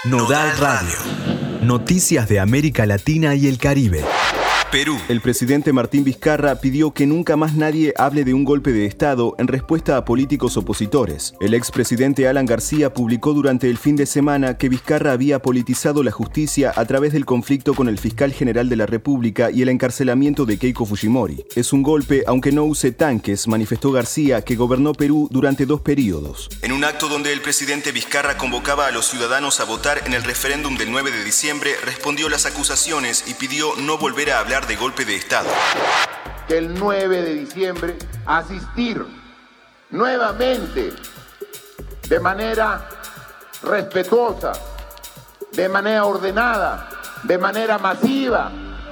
Nodal Radio. Noticias de América Latina y el Caribe. Perú. El presidente Martín Vizcarra pidió que nunca más nadie hable de un golpe de Estado en respuesta a políticos opositores. El expresidente Alan García publicó durante el fin de semana que Vizcarra había politizado la justicia a través del conflicto con el fiscal general de la República y el encarcelamiento de Keiko Fujimori. Es un golpe, aunque no use tanques, manifestó García, que gobernó Perú durante 2 periodos. En un acto donde el presidente Vizcarra convocaba a los ciudadanos a votar en el referéndum del 9 de diciembre, respondió las acusaciones y pidió no volver a hablar de golpe de Estado. Que el 9 de diciembre asistir nuevamente de manera respetuosa, de manera ordenada, de manera masiva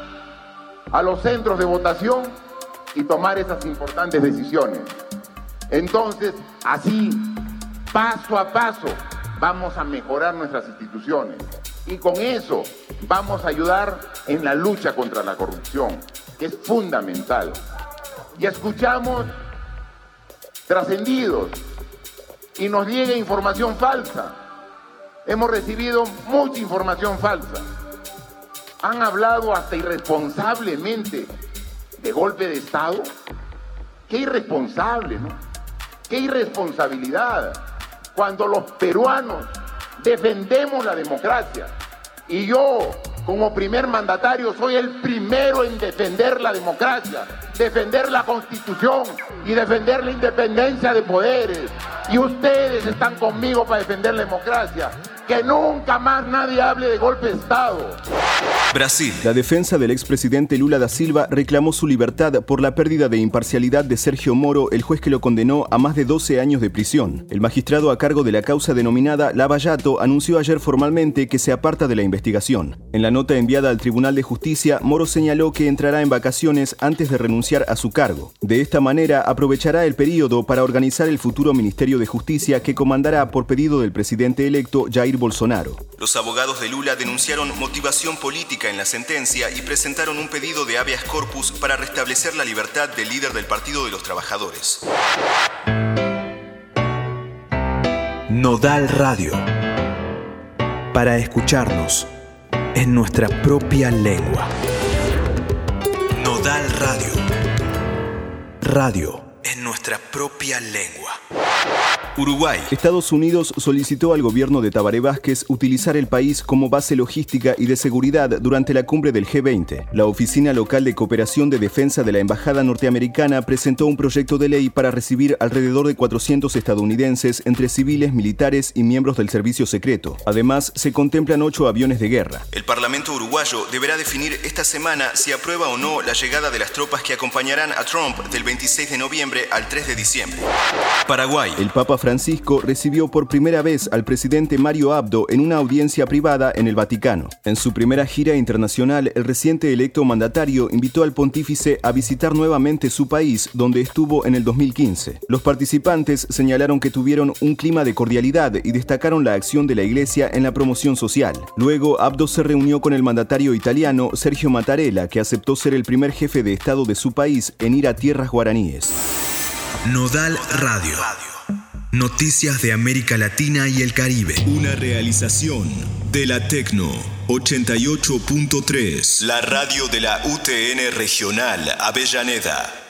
a los centros de votación y tomar esas importantes decisiones. Entonces, así, paso a paso, vamos a mejorar nuestras instituciones y con eso vamos a ayudar en la lucha contra la corrupción, que es fundamental. Y escuchamos trascendidos y nos llega información falsa. Hemos recibido mucha información falsa. Han hablado hasta irresponsablemente de golpe de Estado. Qué irresponsable, ¿no? Qué irresponsabilidad. Cuando los peruanos defendemos la democracia y yo, como primer mandatario, soy el primero en defender la democracia, defender la Constitución y defender la independencia de poderes. Y ustedes están conmigo para defender la democracia. Que nunca más nadie hable de golpe de Estado. Brasil. La defensa del expresidente Lula da Silva reclamó su libertad por la pérdida de imparcialidad de Sergio Moro, el juez que lo condenó a más de 12 años de prisión. El magistrado a cargo de la causa denominada Lava Jato anunció ayer formalmente que se aparta de la investigación. En la nota enviada al Tribunal de Justicia, Moro señaló que entrará en vacaciones antes de renunciar a su cargo. De esta manera, aprovechará el período para organizar el futuro Ministerio de Justicia que comandará por pedido del presidente electo Jair Bolsonaro. Los abogados de Lula denunciaron motivación política en la sentencia y presentaron un pedido de habeas corpus para restablecer la libertad del líder del Partido de los Trabajadores. Nodal Radio. Para escucharnos en nuestra propia lengua. Nodal Radio. Radio en nuestra propia lengua. Uruguay. Estados Unidos solicitó al gobierno de Tabaré Vázquez utilizar el país como base logística y de seguridad durante la cumbre del G20. La Oficina Local de Cooperación de Defensa de la Embajada Norteamericana presentó un proyecto de ley para recibir alrededor de 400 estadounidenses entre civiles, militares y miembros del servicio secreto. Además, se contemplan 8 aviones de guerra. El Parlamento uruguayo deberá definir esta semana si aprueba o no la llegada de las tropas que acompañarán a Trump del 26 de noviembre al 3 de diciembre. Paraguay. El Papa Francisco recibió por primera vez al presidente Mario Abdo en una audiencia privada en el Vaticano. En su primera gira internacional, el reciente electo mandatario invitó al pontífice a visitar nuevamente su país, donde estuvo en el 2015. Los participantes señalaron que tuvieron un clima de cordialidad y destacaron la acción de la Iglesia en la promoción social. Luego, Abdo se reunió con el mandatario italiano Sergio Mattarella, que aceptó ser el primer jefe de Estado de su país en ir a tierras guaraníes. Nodal Radio. Noticias de América Latina y el Caribe. Una realización de la Tecno 88.3. La radio de la UTN Regional Avellaneda.